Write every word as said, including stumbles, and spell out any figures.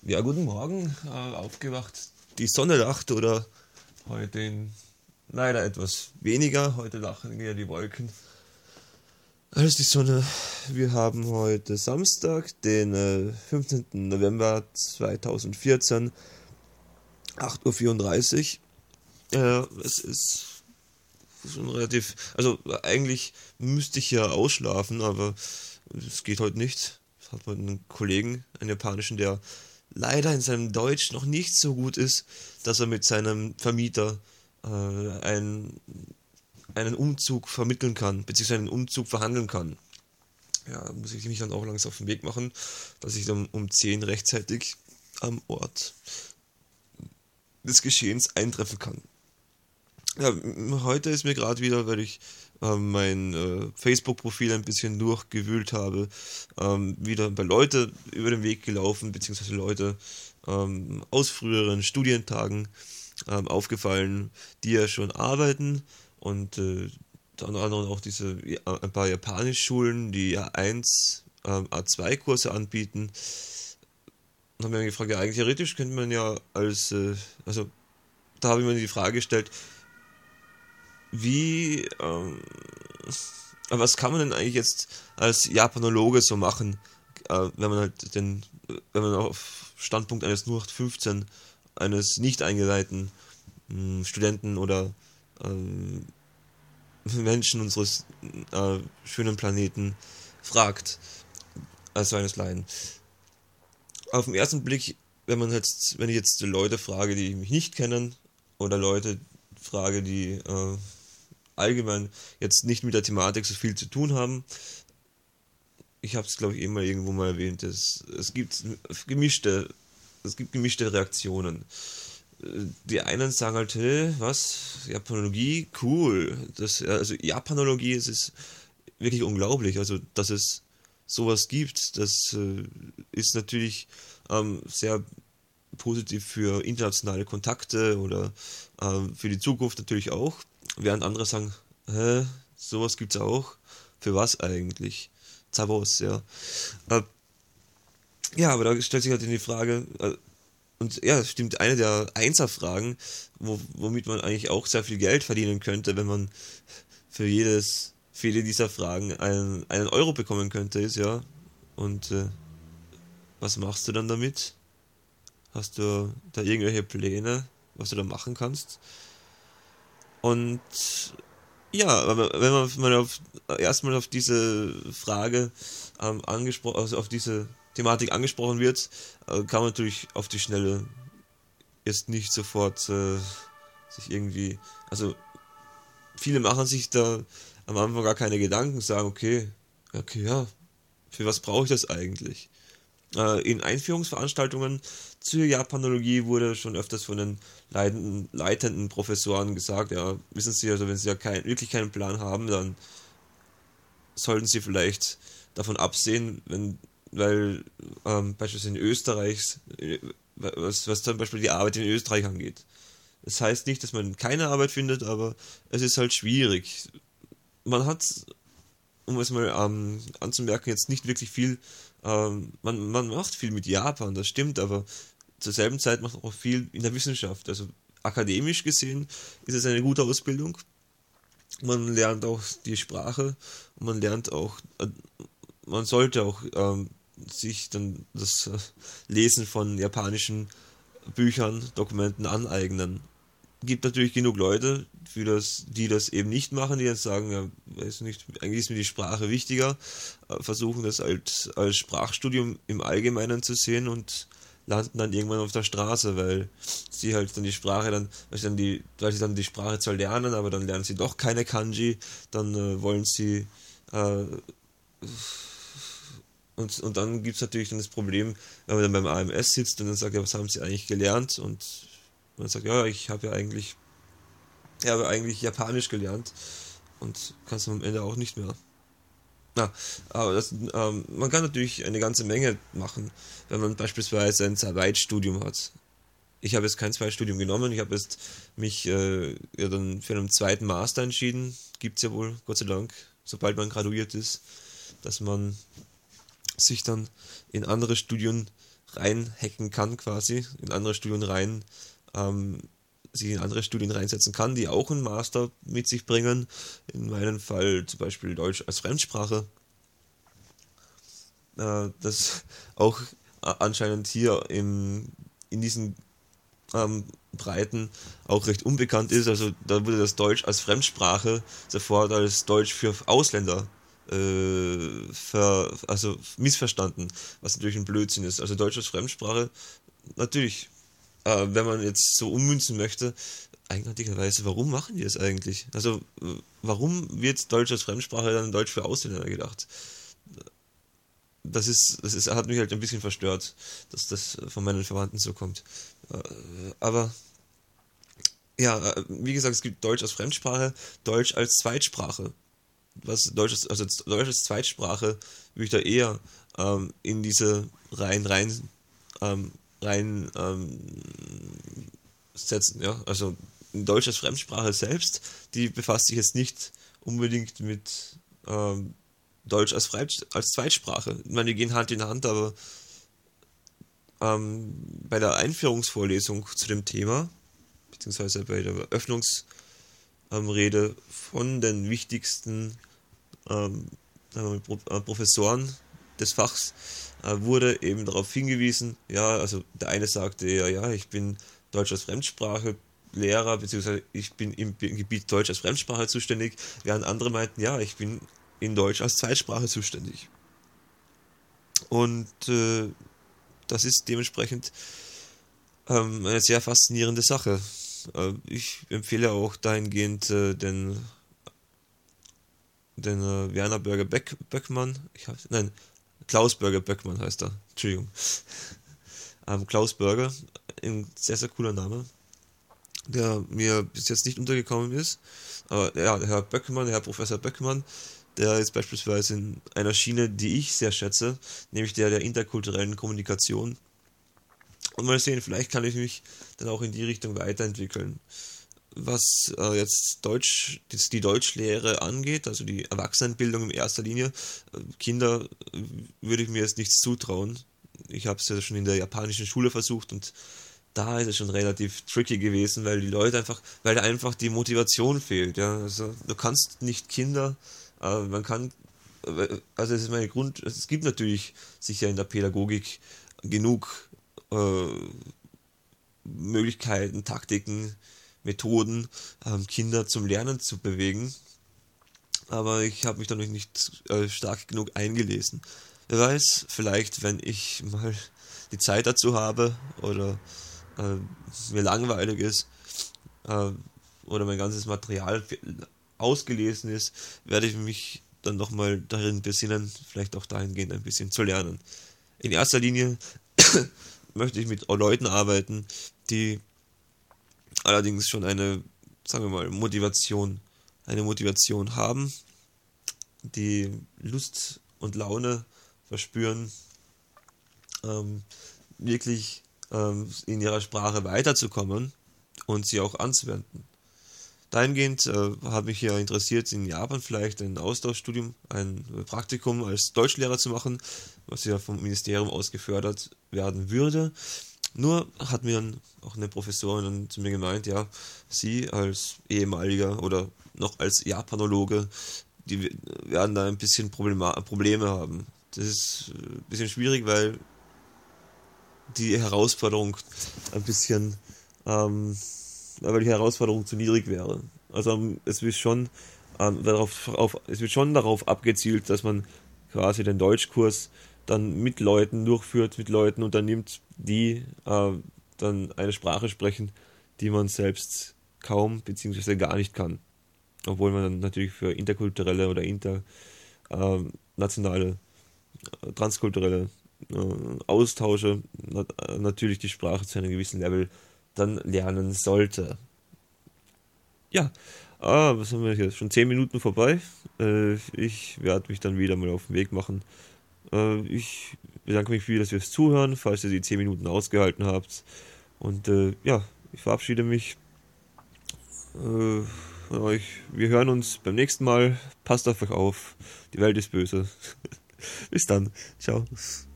Ja, guten Morgen, äh, aufgewacht. Die Sonne lacht oder heute in, leider etwas weniger. Heute lachen eher die Wolken als die Sonne. Wir haben heute Samstag, den äh, fünfzehnten November zweitausendvierzehn, acht Uhr vierunddreißig. Äh, es ist schon relativ, also eigentlich müsste ich ja ausschlafen, aber es geht heute nicht. Ich habe heute einen Kollegen, einen japanischen, der leider in seinem Deutsch noch nicht so gut ist, dass er mit seinem Vermieter äh, einen, einen Umzug vermitteln kann, beziehungsweise einen Umzug verhandeln kann. Ja, muss ich mich dann auch langsam auf den Weg machen, dass ich dann um zehn rechtzeitig am Ort des Geschehens eintreffen kann. Ja, heute ist mir gerade wieder, weil ich äh, mein äh, Facebook-Profil ein bisschen durchgewühlt habe, ähm, wieder bei Leute über den Weg gelaufen, beziehungsweise Leute ähm, aus früheren Studientagen ähm, aufgefallen, die ja schon arbeiten und äh, unter anderem auch diese ja, ein paar Japanischschulen, die A eins, ähm, A zwei Kurse anbieten. Und haben mir gefragt, ja, eigentlich theoretisch könnte man ja als, äh, also da habe ich mir die Frage gestellt, wie, ähm, was kann man denn eigentlich jetzt als Japanologe so machen, äh, wenn man halt den, wenn man auf Standpunkt eines null acht fünfzehn, eines nicht eingeweihten mh, Studenten oder ähm, Menschen unseres äh, schönen Planeten fragt, also eines Laien. Auf den ersten Blick, wenn man jetzt, wenn ich jetzt Leute frage, die mich nicht kennen, oder Leute frage, die äh, allgemein jetzt nicht mit der Thematik so viel zu tun haben. Ich habe es, glaube ich, eh mal irgendwo mal erwähnt. Es, es gibt gemischte, es gibt gemischte Reaktionen. Die einen sagen halt, hey, was? Japanologie? Cool. Das, also Japanologie, es ist wirklich unglaublich. Also, dass es sowas gibt, das äh, ist natürlich ähm, sehr positiv für internationale Kontakte oder ähm, für die Zukunft natürlich auch. Während andere sagen, hä, sowas gibt's auch. Für was eigentlich? Zavos, ja. Äh, ja, aber da stellt sich halt die Frage, äh, und ja, das stimmt, eine der Einser-Fragen, wo, womit man eigentlich auch sehr viel Geld verdienen könnte, wenn man für jedes, für jede dieser Fragen einen, einen Euro bekommen könnte, ist ja. Und äh, was machst du dann damit? Hast du da irgendwelche Pläne, was du da machen kannst? Und ja, wenn man mal auf, erstmal auf diese Frage ähm, angesprochen, also auf diese Thematik angesprochen wird, äh, kann man natürlich auf die Schnelle jetzt nicht sofort äh, sich irgendwie, also viele machen sich da am Anfang gar keine Gedanken, sagen, okay, okay, ja, für was brauche ich das eigentlich? Äh, in Einführungsveranstaltungen zur Japanologie wurde schon öfters von den leitenden, leitenden Professoren gesagt, ja, wissen Sie, also wenn Sie ja kein, wirklich keinen Plan haben, dann sollten Sie vielleicht davon absehen, wenn, weil ähm, beispielsweise in Österreich, äh, was, was zum Beispiel die Arbeit in Österreich angeht. Das heißt nicht, dass man keine Arbeit findet, aber es ist halt schwierig. Man hat, um es mal ähm, anzumerken, jetzt nicht wirklich viel, ähm, man, man macht viel mit Japan, das stimmt, aber zur selben Zeit macht man auch viel in der Wissenschaft. Also akademisch gesehen ist es eine gute Ausbildung. Man lernt auch die Sprache und man lernt auch, äh, man sollte auch ähm, sich dann das äh, Lesen von japanischen Büchern, Dokumenten aneignen. Gibt natürlich genug Leute, für das, die das eben nicht machen, die jetzt sagen, ja, weiß nicht, eigentlich ist mir die Sprache wichtiger, äh, versuchen das als, als Sprachstudium im Allgemeinen zu sehen und landen dann irgendwann auf der Straße, weil sie halt dann die Sprache dann, weil sie dann die, weil sie dann die Sprache zwar lernen, aber dann lernen sie doch keine Kanji, dann äh, wollen sie äh, und, und dann gibt es natürlich dann das Problem, wenn man dann beim A M S sitzt und dann sagt, ja, was haben sie eigentlich gelernt? Und man sagt, ja, ich habe ja eigentlich, ich habe eigentlich Japanisch gelernt und kannst du am Ende auch nicht mehr. Na, aber das, ähm, man kann natürlich eine ganze Menge machen, wenn man beispielsweise ein Zweitstudium hat. Ich habe jetzt kein Zweitstudium genommen, ich habe jetzt mich äh, ja dann für einen zweiten Master entschieden. Gibt es ja wohl, Gott sei Dank, sobald man graduiert ist, dass man sich dann in andere Studien reinhacken kann quasi, in andere Studien rein, ähm, sich in andere Studien reinsetzen kann, die auch einen Master mit sich bringen. In meinem Fall zum Beispiel Deutsch als Fremdsprache. Äh, das auch äh, anscheinend hier im, in diesen ähm, Breiten auch recht unbekannt ist. Also da wurde das Deutsch als Fremdsprache sofort als Deutsch für Ausländer äh, ver, also missverstanden, was natürlich ein Blödsinn ist. Also Deutsch als Fremdsprache, natürlich, äh, wenn man jetzt so ummünzen möchte, eigenartigerweise, warum machen die das eigentlich? Also äh, warum wird Deutsch als Fremdsprache dann Deutsch für Ausländer gedacht? Das ist, das ist, hat mich halt ein bisschen verstört, dass das von meinen Verwandten so kommt. Äh, aber ja, äh, wie gesagt, es gibt Deutsch als Fremdsprache, Deutsch als Zweitsprache. Was Deutsch ist, also Deutsch als Zweitsprache würde ich da eher ähm, in diese rein rein ähm, rein ähm, setzen, ja. Also Deutsch als Fremdsprache selbst, die befasst sich jetzt nicht unbedingt mit ähm, Deutsch als, Freit als Zweitsprache. Ich meine, die gehen Hand in Hand, aber ähm, bei der Einführungsvorlesung zu dem Thema, beziehungsweise bei der Eröffnungsrede von den wichtigsten ähm, Pro äh, Professoren des Fachs, äh, wurde eben darauf hingewiesen, ja, also der eine sagte ja, ja, ich bin Deutsch als Fremdsprache Lehrer, beziehungsweise ich bin im Gebiet Deutsch als Fremdsprache zuständig, während andere meinten, ja, ich bin in Deutsch als Zweitsprache zuständig. Und äh, das ist dementsprechend ähm, eine sehr faszinierende Sache. Äh, ich empfehle auch dahingehend äh, den, den äh, Werner Börger Beck, Böckmann, ich hab, nein, Klaus Börger Böckmann heißt er, Entschuldigung. ähm, Klaus Börger, ein sehr, sehr cooler Name, der mir bis jetzt nicht untergekommen ist. Aber ja, der Herr Böckmann, der Herr Professor Böckmann, der ist beispielsweise in einer Schiene, die ich sehr schätze, nämlich der der interkulturellen Kommunikation. Und mal sehen, vielleicht kann ich mich dann auch in die Richtung weiterentwickeln. Was äh, jetzt Deutsch, jetzt die Deutschlehre angeht, also die Erwachsenenbildung in erster Linie, äh, Kinder äh, würde ich mir jetzt nichts zutrauen. Ich habe es ja schon in der japanischen Schule versucht und da ist es schon relativ tricky gewesen, weil die Leute einfach, weil da einfach die Motivation fehlt. Ja? Also du kannst nicht Kinder Aber man kann, also es ist meine Grund, es gibt natürlich sicher in der Pädagogik genug äh, Möglichkeiten, Taktiken, Methoden, ähm, Kinder zum Lernen zu bewegen, aber ich habe mich da noch nicht äh, stark genug eingelesen. Wer weiß, vielleicht, wenn ich mal die Zeit dazu habe oder äh, mir langweilig ist äh, oder mein ganzes Material ausgelesen ist, werde ich mich dann nochmal darin besinnen, vielleicht auch dahingehend ein bisschen zu lernen. In erster Linie möchte ich mit Leuten arbeiten, die allerdings schon eine, sagen wir mal, Motivation, eine Motivation haben, die Lust und Laune verspüren, ähm, wirklich ähm, in ihrer Sprache weiterzukommen und sie auch anzuwenden. Dahingehend äh, habe mich ja interessiert, in Japan vielleicht ein Austauschstudium, ein Praktikum als Deutschlehrer zu machen, was ja vom Ministerium aus gefördert werden würde. Nur hat mir dann auch eine Professorin zu mir gemeint, ja, sie als ehemaliger oder noch als Japanologe, die werden da ein bisschen Problema- Probleme haben. Das ist ein bisschen schwierig, weil die Herausforderung ein bisschen, ähm, weil die Herausforderung zu niedrig wäre. Also es wird schon, ähm, darauf, auf, es wird schon darauf abgezielt, dass man quasi den Deutschkurs dann mit Leuten durchführt, mit Leuten unternimmt, die äh, dann eine Sprache sprechen, die man selbst kaum bzw. gar nicht kann. Obwohl man dann natürlich für interkulturelle oder internationale, äh, transkulturelle äh, Austausche nat- natürlich die Sprache zu einem gewissen Level dann lernen sollte. Ja, ah, was haben wir hier? Schon zehn Minuten vorbei. Äh, ich werde mich dann wieder mal auf den Weg machen. Äh, ich bedanke mich wieder fürs Zuhören, falls ihr die zehn Minuten ausgehalten habt. Und äh, ja, ich verabschiede mich äh, von euch. Wir hören uns beim nächsten Mal. Passt auf euch auf. Die Welt ist böse. Bis dann. Ciao.